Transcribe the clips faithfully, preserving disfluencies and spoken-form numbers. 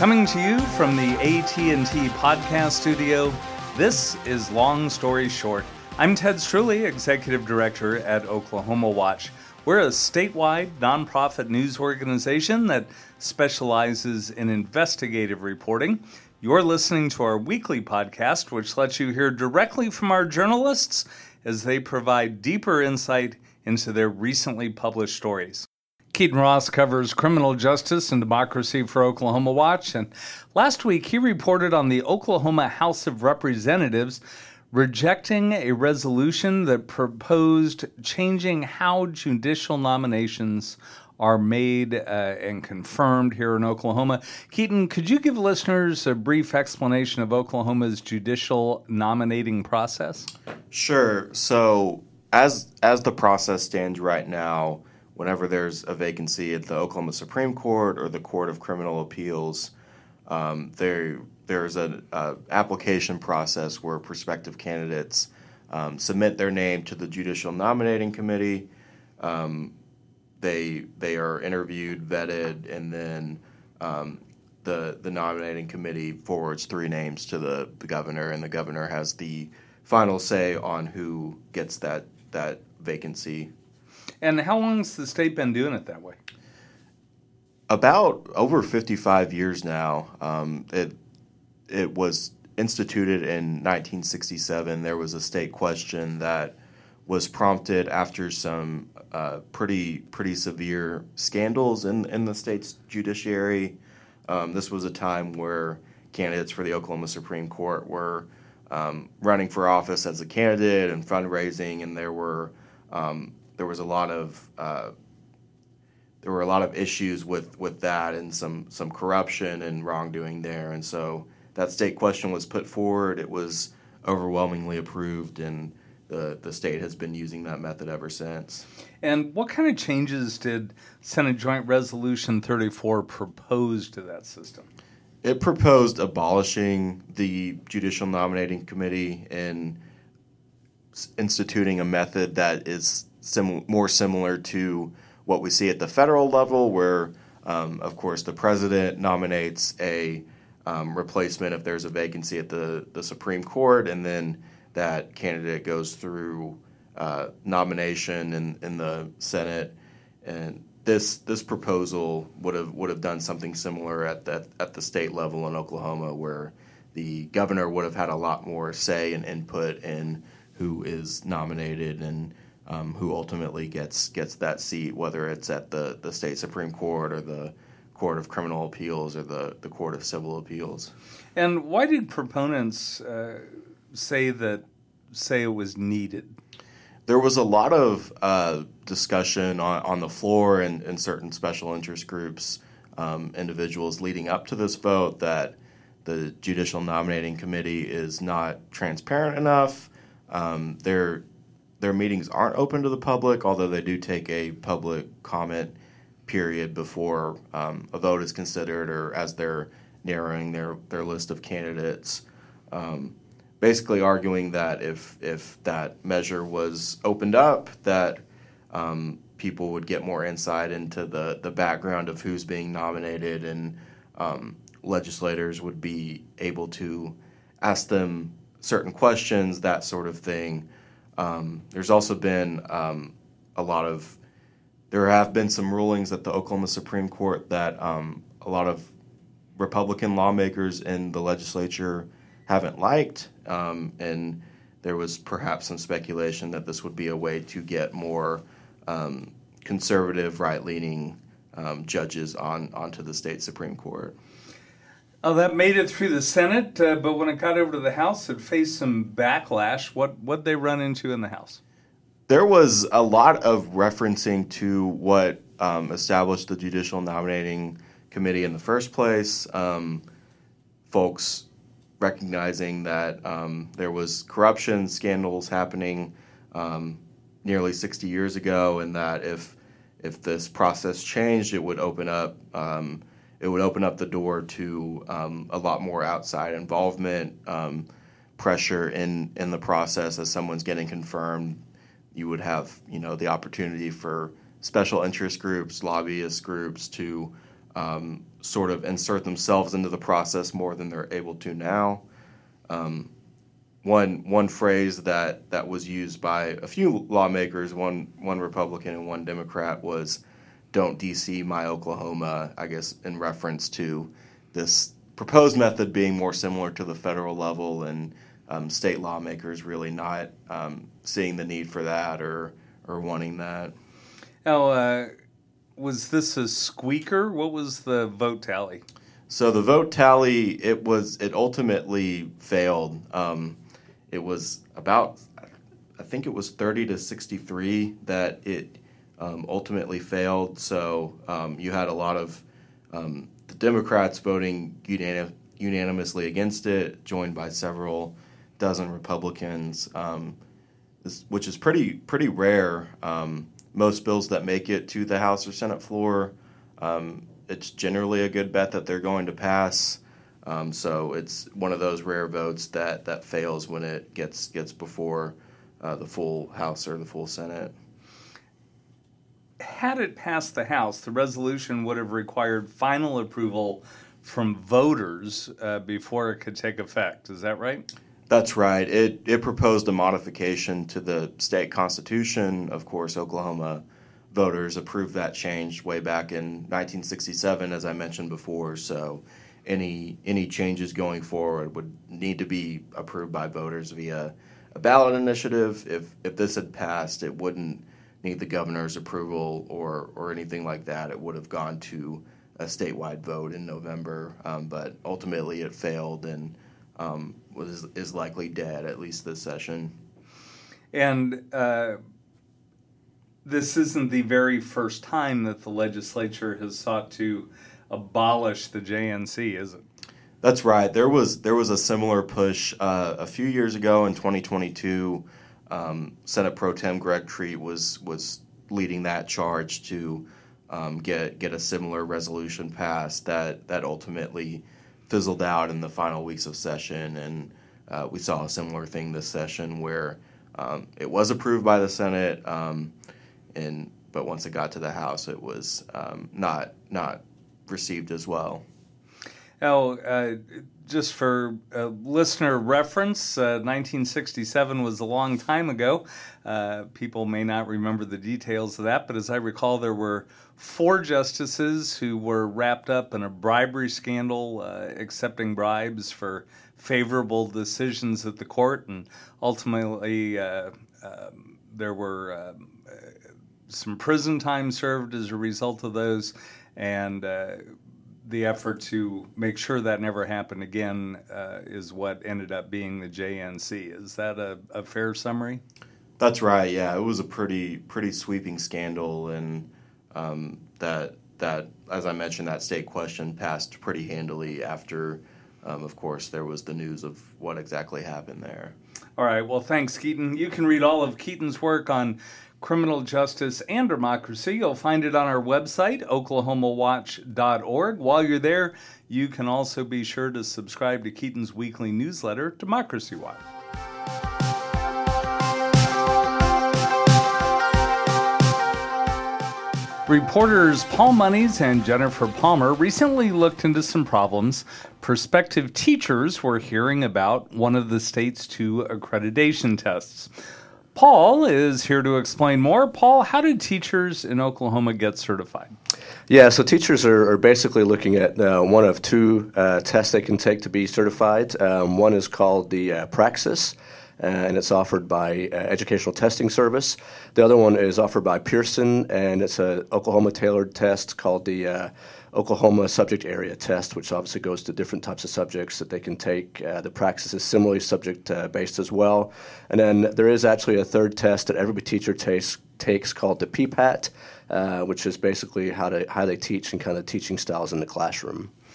Coming to you from the A T and T podcast studio, this is Long Story Short. I'm Ted Struley, Executive Director at Oklahoma Watch. We're a statewide nonprofit news organization that specializes in investigative reporting. You're listening to our weekly podcast, which lets you hear directly from our journalists as they provide deeper insight into their recently published stories. Keaton Ross covers criminal justice and democracy for Oklahoma Watch, and last week he reported on the Oklahoma House of Representatives rejecting a resolution that proposed changing how judicial nominations are made uh, and confirmed here in Oklahoma. Keaton, could you give listeners a brief explanation of Oklahoma's judicial nominating process? Sure. So as as the process stands right now, whenever there's a vacancy at the Oklahoma Supreme Court or the Court of Criminal Appeals, um, there there's an application process where prospective candidates um, submit their name to the Judicial Nominating Committee. Um, they they are interviewed, vetted, and then um, the the nominating committee forwards three names to the, the governor, and the governor has the final say on who gets that that vacancy. And how long has the state been doing it that way? About over fifty-five years now. Um, it it was instituted in nineteen sixty-seven. There was a state question that was prompted after some uh, pretty pretty severe scandals in in the state's judiciary. Um, this was a time where candidates for the Oklahoma Supreme Court were um, running for office as a candidate and fundraising, and there were um, there was a lot of uh, there were a lot of issues with, with that and some some corruption and wrongdoing there, and so that state question was put forward. It was overwhelmingly approved, and the the state has been using that method ever since. And what kind of changes did Senate Joint Resolution thirty-four propose to that system? It proposed abolishing the Judicial Nominating Committee and instituting a method that is sim- more similar to what we see at the federal level, where, um, of course, the president nominates a um, replacement if there's a vacancy at the, the Supreme Court, and then that candidate goes through uh, nomination in, in the Senate. And this this proposal would have would have done something similar at that at the state level in Oklahoma, where the governor would have had a lot more say and input in who is nominated and um, who ultimately gets gets that seat, whether it's at the, the state Supreme Court or the Court of Criminal Appeals or the, the Court of Civil Appeals. And why did proponents uh, say that say it was needed? There was a lot of uh, discussion on, on the floor and, and certain special interest groups, um, individuals leading up to this vote, that the Judicial Nominating Committee is not transparent enough. Um, their their meetings aren't open to the public, although they do take a public comment period before um, a vote is considered or as they're narrowing their, their list of candidates. Um, basically arguing that if if that measure was opened up, that um, people would get more insight into the, the background of who's being nominated, and um, legislators would be able to ask them certain questions, that sort of thing. Um, there's also been um, a lot of, there have been some rulings at the Oklahoma Supreme Court that um, a lot of Republican lawmakers in the legislature haven't liked, um, and there was perhaps some speculation that this would be a way to get more um, conservative, right-leaning um, judges on onto the state Supreme Court. Oh, that made it through the Senate, uh, but when it got over to the House, it faced some backlash. What what'd they run into in the House? There was a lot of referencing to what um, established the Judicial Nominating Committee in the first place. Um, folks recognizing that um, there was corruption scandals happening um, nearly sixty years ago, and that if if this process changed, it would open up um, it would open up the door to um, a lot more outside involvement, um, pressure in, in the process as someone's getting confirmed. You would have, you know, the opportunity for special interest groups, lobbyist groups to um, sort of insert themselves into the process more than they're able to now. Um, one one phrase that, that was used by a few lawmakers, one one Republican and one Democrat, was "Don't D C my Oklahoma," I guess in reference to this proposed method being more similar to the federal level, and um, state lawmakers really not um, seeing the need for that or or wanting that. Now, uh, was this a squeaker? What was the vote tally? So the vote tally, it was it ultimately failed. Um, it was about, I think it was thirty to sixty-three that it um, ultimately failed. So um, you had a lot of um, the Democrats voting unanim- unanimously against it, joined by several dozen Republicans, um, this, which is pretty pretty rare. Um, most bills that make it to the House or Senate floor, um, it's generally a good bet that they're going to pass. Um, so it's one of those rare votes that, that fails when it gets gets before uh, the full House or the full Senate. Had it passed the House, the resolution would have required final approval from voters uh, before it could take effect. Is that right? That's right. It it proposed a modification to the state constitution. Of course, Oklahoma voters approved that change way back in nineteen sixty-seven, as I mentioned before. So any any changes going forward would need to be approved by voters via a ballot initiative. If if this had passed, it wouldn't need the governor's approval or or anything like that. It would have gone to a statewide vote in November, um, but ultimately it failed and um, was is likely dead, at least this session. And uh, this isn't the very first time that the legislature has sought to abolish the J N C, is it? That's right. There was there was a similar push uh, a few years ago in twenty twenty-two. Um, Senate Pro Tem Greg Treat was was leading that charge to um, get get a similar resolution passed that that ultimately fizzled out in the final weeks of session, and uh, we saw a similar thing this session where um, it was approved by the Senate, um, and but once it got to the House, it was um, not not received as well. Now, uh, just for uh, listener reference, uh, nineteen sixty-seven was a long time ago. Uh, people may not remember the details of that, but as I recall, there were four justices who were wrapped up in a bribery scandal, uh, accepting bribes for favorable decisions at the court, and ultimately uh, uh, there were uh, some prison time served as a result of those, and uh, the effort to make sure that never happened again uh, is what ended up being the J N C. Is that a, a fair summary? That's right. Yeah, it was a pretty pretty sweeping scandal, and um, that that as I mentioned, that state question passed pretty handily after, um, of course, there was the news of what exactly happened there. All right. Well, thanks, Keaton. You can read all of Keaton's work on criminal justice and democracy. You'll find it on our website, oklahoma watch dot org. While you're there, you can also be sure to subscribe to Keaton's weekly newsletter, Democracy Watch. Reporters Paul Muniz and Jennifer Palmer recently looked into some problems prospective teachers were hearing about one of the state's two accreditation tests. Paul is here to explain more. Paul, how did teachers in Oklahoma get certified? Yeah, so teachers are, are basically looking at uh, one of two uh, tests they can take to be certified. Um, one is called the uh, Praxis, uh, and it's offered by uh, Educational Testing Service. The other one is offered by Pearson, and it's an Oklahoma-tailored test called the uh, Oklahoma Subject Area Test, which obviously goes to different types of subjects that they can take. Uh, the Praxis is similarly subject-based uh, as well. And then there is actually a third test that every teacher takes, takes called the P PAT, uh, which is basically how to how they teach and kind of teaching styles in the classroom.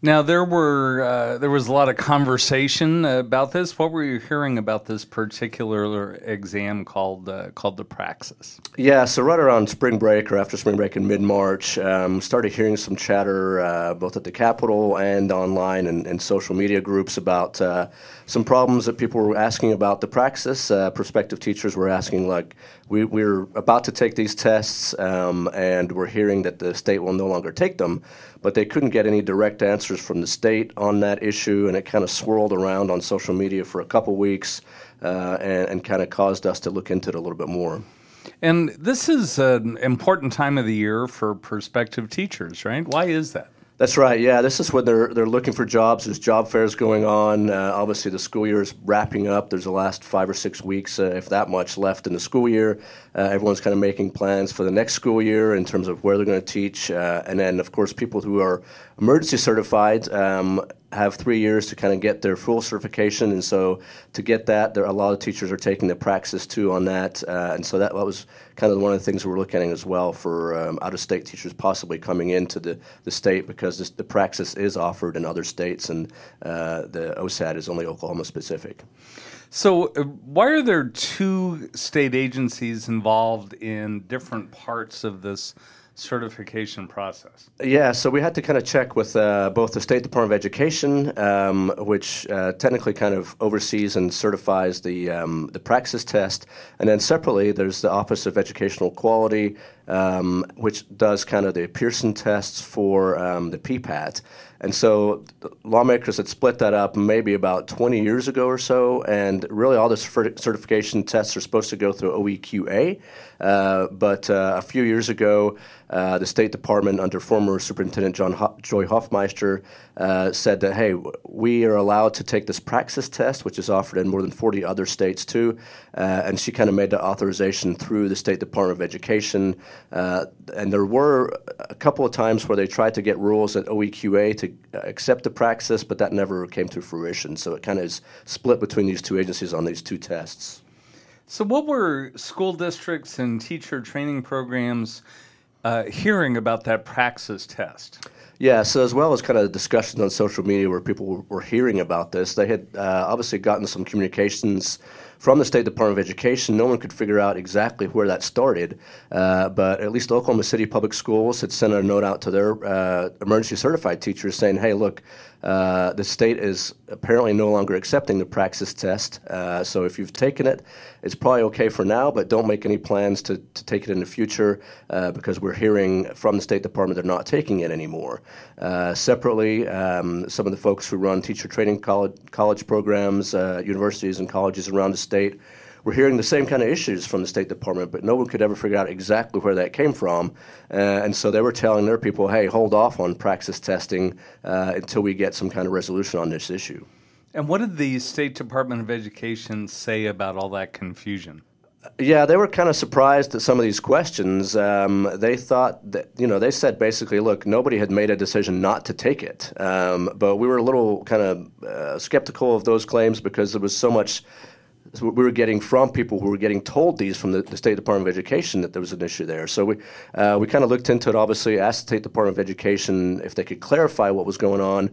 Now, there were uh, there was a lot of conversation about this. What were you hearing about this particular exam called uh, called the Praxis? Yeah, so right around spring break or after spring break in mid-March, um, started hearing some chatter uh, both at the Capitol and online and, and social media groups about uh, some problems that people were asking about the Praxis. Uh, prospective teachers were asking, like, we, we're about to take these tests um, and we're hearing that the state will no longer take them, but they couldn't get any direct answers from the state on that issue, and it kind of swirled around on social media for a couple weeks uh, and, and kind of caused us to look into it a little bit more. And this is an important time of the year for prospective teachers, right? Why is that? That's right. Yeah, this is when they're they're looking for jobs. There's job fairs going on. Uh, obviously, the school year is wrapping up. There's the last five or six weeks, uh, if that much, left in the school year. Uh, everyone's kind of making plans for the next school year in terms of where they're going to teach. Uh, and then, of course, people who are emergency certified um, have three years to kind of get their full certification. And so to get that, there a lot of teachers are taking the Praxis too on that. Uh, and so that, that was kind of one of the things we're looking at as well for um, out-of-state teachers possibly coming into the, the state, because this, the Praxis is offered in other states, and uh, the O S A T is only Oklahoma-specific. So uh, why are there two state agencies involved in different parts of this certification process? Yeah, so we had to kind of check with uh, both the State Department of Education, um, which uh, technically kind of oversees and certifies the um, the Praxis test, and then separately there's the Office of Educational Quality, um, which does kind of the Pearson tests for um, the P PAT. And so lawmakers had split that up maybe about twenty years ago or so, and really all the certification tests are supposed to go through O E Q A. Uh, but uh, a few years ago, uh, the State Department, under former Superintendent John Ho- Joy Hoffmeister, uh, said that, hey, we are allowed to take this Praxis test, which is offered in more than forty other states too. Uh, and she kind of made the authorization through the State Department of Education. Uh, and there were a couple of times where they tried to get rules at O E Q A to accept the Praxis, but that never came to fruition. So it kind of is split between these two agencies on these two tests. So what were school districts and teacher training programs uh, hearing about that Praxis test? Yeah, so as well as kind of discussions on social media where people were hearing about this, they had uh, obviously gotten some communications from the State Department of Education. No one could figure out exactly where that started, uh, but at least Oklahoma City Public Schools had sent a note out to their uh, emergency certified teachers saying, hey, look, uh, the state is apparently no longer accepting the Praxis test, uh, so if you've taken it, it's probably okay for now, but don't make any plans to, to take it in the future uh, because we're hearing from the State Department they're not taking it anymore. Uh, separately, um, some of the folks who run teacher training college, college programs, uh, universities and colleges around the state, we're hearing the same kind of issues from the State Department, but no one could ever figure out exactly where that came from. Uh, and so they were telling their people, hey, hold off on Praxis testing uh, until we get some kind of resolution on this issue. And what did the State Department of Education say about all that confusion? Yeah, they were kind of surprised at some of these questions. Um, they thought that, you know, they said basically, look, nobody had made a decision not to take it. Um, but we were a little kind of uh, skeptical of those claims because there was so much we were getting from people who were getting told these from the, the State Department of Education that there was an issue there. So we uh, we kind of looked into it, obviously, asked the State Department of Education if they could clarify what was going on.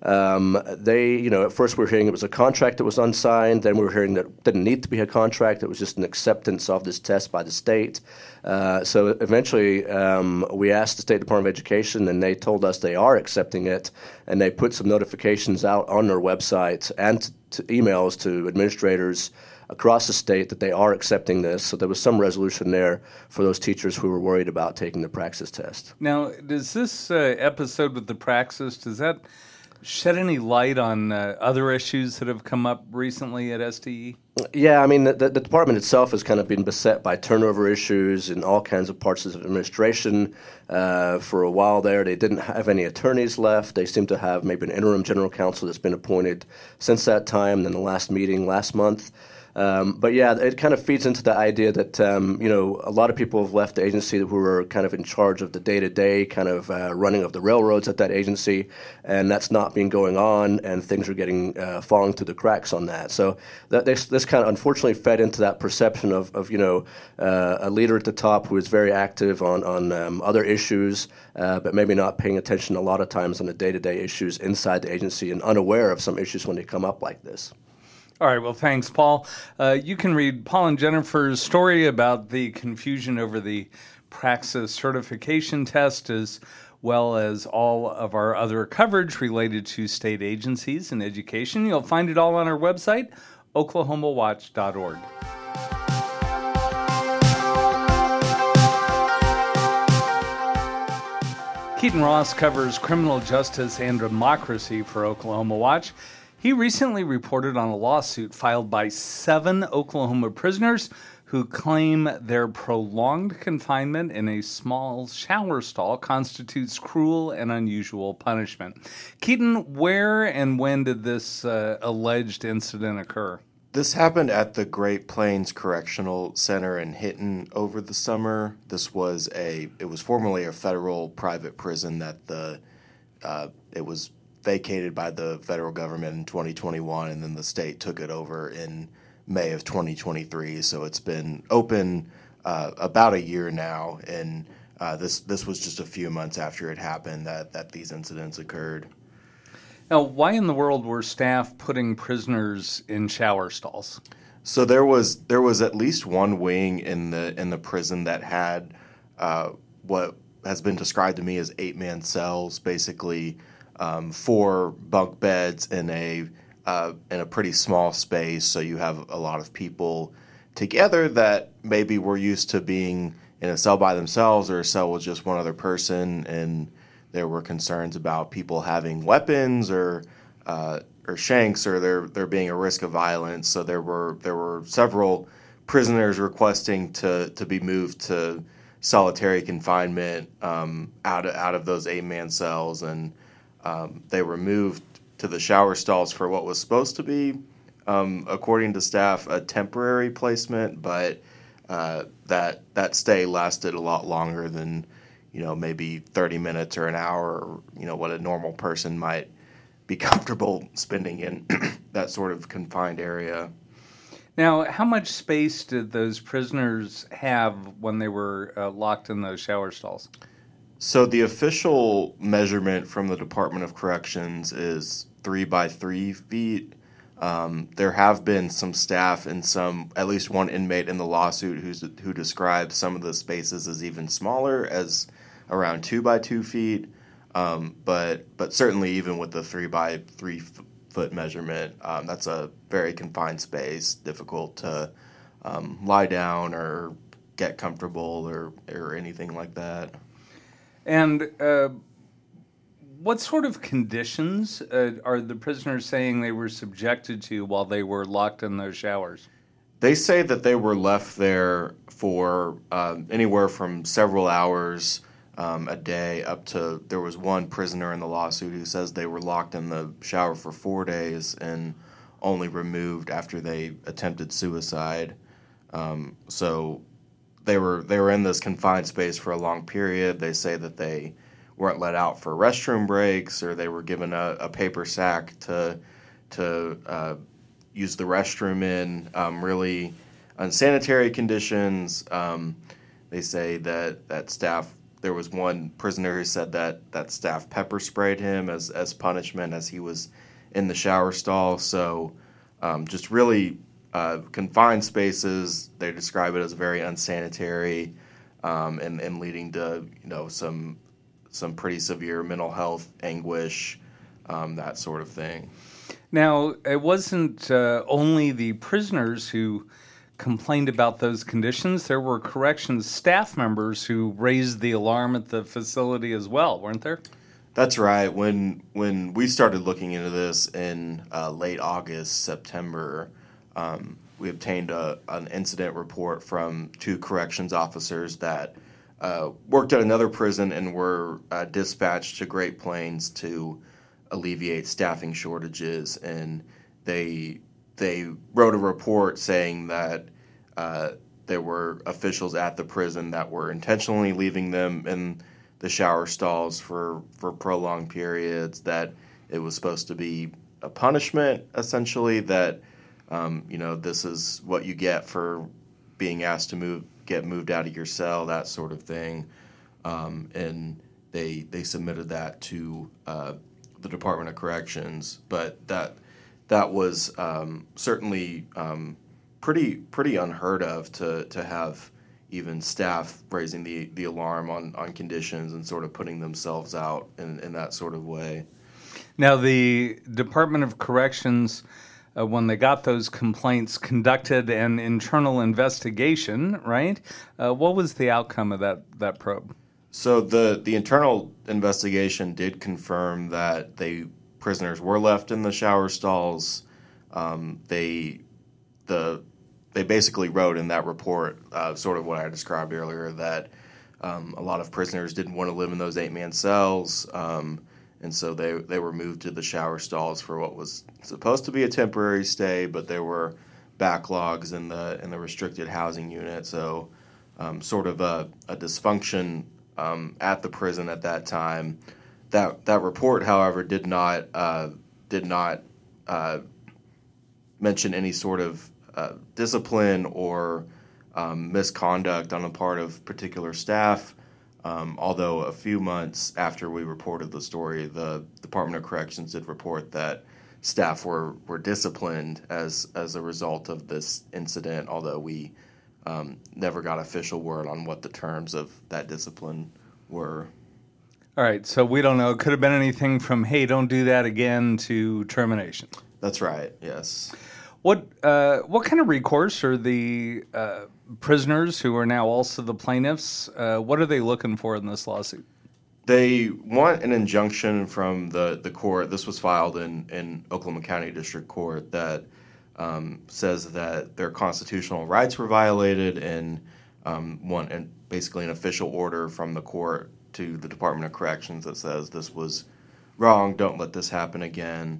Um, they, you know, at first we were hearing it was a contract that was unsigned. Then we were hearing that it didn't need to be a contract. It was just an acceptance of this test by the state. Uh, so eventually um, we asked the State Department of Education, and they told us they are accepting it. And they put some notifications out on their website and to, to emails to administrators across the state that they are accepting this. So there was some resolution there for those teachers who were worried about taking the Praxis test. Now, does this uh, episode with the Praxis, does that shed any light on uh, other issues that have come up recently at S D E? Yeah, I mean, the, the department itself has kind of been beset by turnover issues in all kinds of parts of administration. Uh, for a while there, they didn't have any attorneys left. They seem to have maybe an interim general counsel that's been appointed since that time. Then the last meeting last month, Um, but yeah, it kind of feeds into the idea that um, you know a lot of people have left the agency who are kind of in charge of the day-to-day kind of uh, running of the railroads at that agency, and that's not been going on, and things are getting uh, falling through the cracks on that. So that this, this kind of unfortunately fed into that perception of, of you know uh, a leader at the top who is very active on on um, other issues, uh, but maybe not paying attention a lot of times on the day-to-day issues inside the agency and unaware of some issues when they come up like this. All right, well, thanks, Paul. Uh, you can read Paul and Jennifer's story about the confusion over the Praxis certification test, as well as all of our other coverage related to state agencies and education. You'll find it all on our website, oklahoma watch dot org. Keaton Ross covers criminal justice and democracy for Oklahoma Watch. He recently reported on a lawsuit filed by seven Oklahoma prisoners who claim their prolonged confinement in a small shower stall constitutes cruel and unusual punishment. Keaton, where and when did this uh, alleged incident occur? This happened at the Great Plains Correctional Center in Hinton over the summer. This was a, it was formerly a federal private prison that the, uh, it was vacated by the federal government in twenty twenty-one, and then the state took it over in May of twenty twenty-three. So it's been open uh, about a year now, and uh, this this was just a few months after it happened that, that these incidents occurred. Now, why in the world were staff putting prisoners in shower stalls? So there was there was at least one wing in the in the prison that had uh, what has been described to me as eight-man cells, basically. Um, four bunk beds in a uh, in a pretty small space, so you have a lot of people together that maybe were used to being in a cell by themselves or a cell with just one other person, and there were concerns about people having weapons or uh, or shanks, or there there being a risk of violence. So there were there were several prisoners requesting to to be moved to solitary confinement um, out of, out of those eight-man cells, and Um, they were moved to the shower stalls for what was supposed to be, um, according to staff, a temporary placement, but uh, that that stay lasted a lot longer than, you know, maybe thirty minutes or an hour, or, you know, what a normal person might be comfortable spending in that sort of confined area. Now, how much space did those prisoners have when they were uh, locked in those shower stalls? So the official measurement from the Department of Corrections is three by three feet. Um, there have been some staff and some, at least one inmate in the lawsuit who's, who describes some of the spaces as even smaller, as around two by two feet. Um, but but certainly even with the three by three f- foot measurement, um, that's a very confined space, difficult to um, lie down or get comfortable or or anything like that. And uh, what sort of conditions uh, are the prisoners saying they were subjected to while they were locked in those showers? They say that they were left there for uh, anywhere from several hours um, a day up to, there was one prisoner in the lawsuit who says they were locked in the shower for four days and only removed after they attempted suicide. Um, so They were they were in this confined space for a long period. They say that they weren't let out for restroom breaks, or they were given a, a paper sack to to uh, use the restroom in. Um, really unsanitary conditions. Um, they say that that staff. There was one prisoner who said that that staff pepper sprayed him as as punishment as he was in the shower stall. So um, just really. Uh, confined spaces. They describe it as very unsanitary, um, and, and leading to you know some some pretty severe mental health anguish, um, that sort of thing. Now, it wasn't uh, only the prisoners who complained about those conditions. There were corrections staff members who raised the alarm at the facility as well, weren't there? That's right. When when we started looking into this in uh, late August, September. Um, we obtained a, an incident report from two corrections officers that uh, worked at another prison and were uh, dispatched to Great Plains to alleviate staffing shortages. And they they wrote a report saying that uh, there were officials at the prison that were intentionally leaving them in the shower stalls for, for prolonged periods, that it was supposed to be a punishment, essentially, that, um, you know, this is what you get for being asked to move, get moved out of your cell, that sort of thing. Um, and they they submitted that to uh, the Department of Corrections, but that that was um, certainly um, pretty pretty unheard of to to have even staff raising the, the alarm on, on conditions and sort of putting themselves out in, in that sort of way. Now, the Department of Corrections, uh, when they got those complaints, conducted an internal investigation, right? Uh, what was the outcome of that, that probe? So the, the internal investigation did confirm that they prisoners were left in the shower stalls. Um, they the they basically wrote in that report uh, sort of what I described earlier, that um, a lot of prisoners didn't want to live in those eight-man cells, um, and so they they were moved to the shower stalls for what was supposed to be a temporary stay, but there were backlogs in the in the restricted housing unit, so um, sort of a, a dysfunction um, at the prison at that time. That that report, however, did not uh, did not uh, mention any sort of uh, discipline or um, misconduct on the part of particular staff. Um, although a few months after we reported the story, the Department of Corrections did report that staff were, were disciplined as as a result of this incident. Although we um, never got official word on what the terms of that discipline were. All right, so we don't know. It could have been anything from, hey, don't do that again, to termination. That's right, yes. What uh, what kind of recourse are the uh, prisoners, who are now also the plaintiffs, uh, what are they looking for in this lawsuit? They want an injunction from the, the court. This was filed in, in Oklahoma County District Court that um, says that their constitutional rights were violated, and um, want and basically an official order from the court to the Department of Corrections that says this was wrong, don't let this happen again.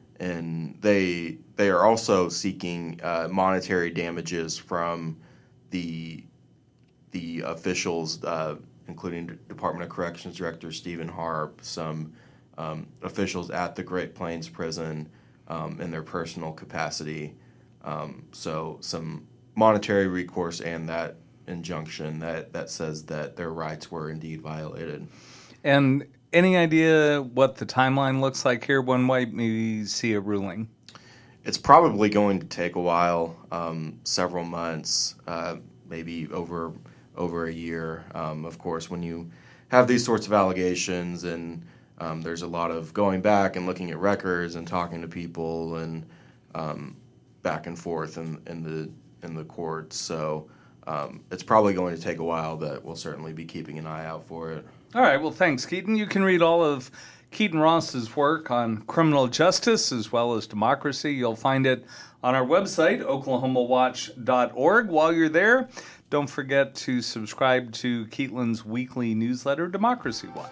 And they they are also seeking uh, monetary damages from the the officials, uh, including Department of Corrections Director Stephen Harp, some um, officials at the Great Plains Prison um, in their personal capacity. Um, so some monetary recourse and that injunction that, that says that their rights were indeed violated. And any idea what the timeline looks like here? When might we see a ruling? It's probably going to take a while, um, several months, uh, maybe over over a year. Um, of course, when you have these sorts of allegations, and um, there's a lot of going back and looking at records and talking to people and um, back and forth in, in the in the courts. So um, it's probably going to take a while, but we'll certainly be keeping an eye out for it. All right. Well, thanks, Keaton. You can read all of Keaton Ross's work on criminal justice as well as democracy. You'll find it on our website, oklahoma watch dot org. While you're there, don't forget to subscribe to Keatlin's weekly newsletter, Democracy Watch.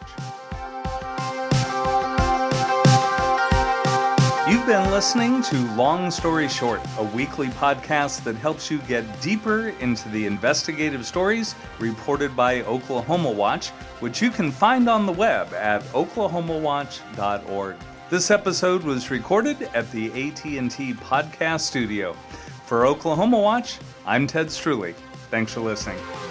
You've been listening to Long Story Short, a weekly podcast that helps you get deeper into the investigative stories reported by Oklahoma Watch, which you can find on the web at oklahoma watch dot org. This episode was recorded at the A T and T Podcast Studio. For Oklahoma Watch, I'm Ted Struley. Thanks for listening.